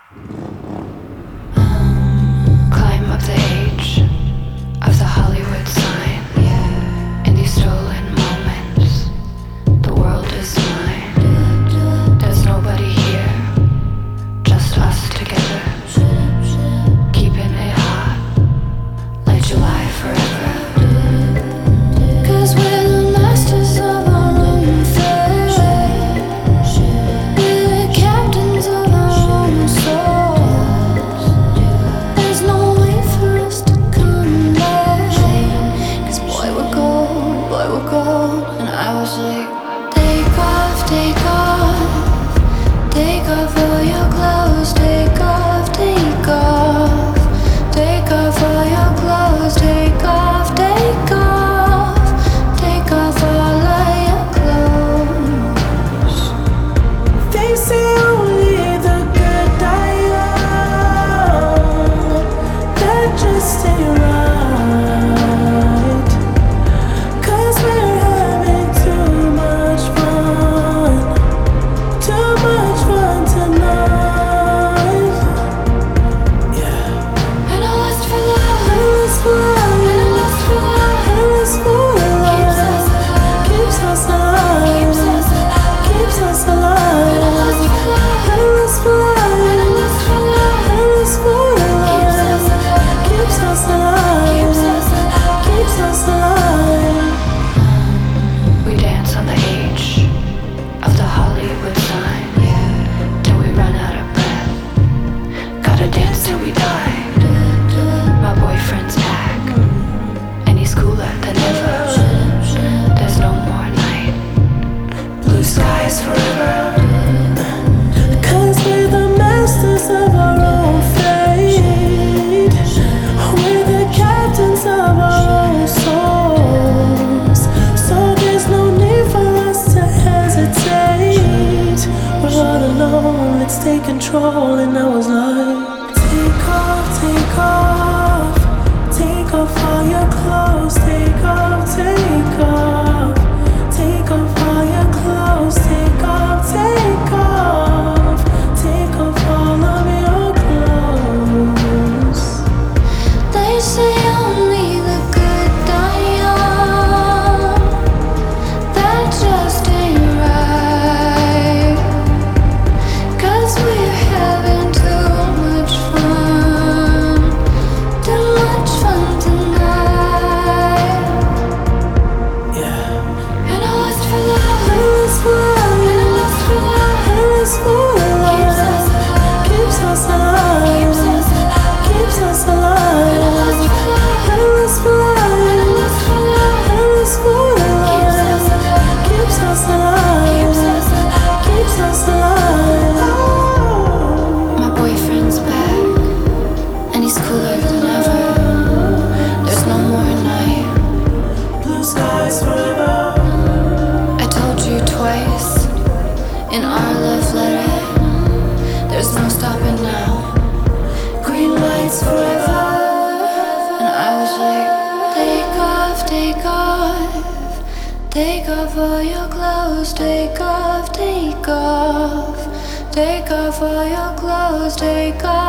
Climb up the age of the Hollywood sign. In these stolen moments, the world is mine. There's nobody here, just us together, keeping it hot like July forever. 'Cause we're the masters of our own fate. We're the captains of our own souls. There's no way for us to come back. 'Cause boy, we're gold, and I was like, take off, take off, take off all your clothes, take off, take off, take off all your clothes, take off, take off, take off all of your clothes. They say only the good die young. That just ain't right. 'Cause we're having too much fun tonight. Yeah. And I lust for love, Endless love, and I lust for love, endless love, keeps us alive, keeps us alive, keeps us alive. keeps us alive. And I lust for love, Endless love, and I lust for love, endless keeps us alive, keeps us alive, keeps us alive, keeps us alive. We dance on the H of the Hollywood sign. Till we run out of breath. Gotta dance till we die. My boyfriend's back, and he's cooler than ever. There's no more night. Blue skies forever. 'Cause we're the masters of our own fate. We're the captains of our own souls. So there's no need for us to hesitate. We're all alone, let's take control. And I was like, take off, take off, take off all your clothes, take off, take off, take off all your clothes, take off, take off, take off all of your clothes. They say only the good die young. That just ain't right. 'Cause we're having too much fun tonight. Yeah. And I lust for love, Endless love, and I lust for love, endless keeps us love, alive, keeps us alive, keeps us alive, keeps us and I alive. lust for love, Endless and I love, lust for love, endless keeps us love, alive, keeps us alive, keeps us alive. keeps us alive. My boyfriend's back, and he's cooler than ever. There's no more night. Blue skies forever. I told you twice in our love letter. There's no stopping now. Green lights forever. And I was like, take off, take off, take off all your clothes, take off, take off, take off all your clothes, take off.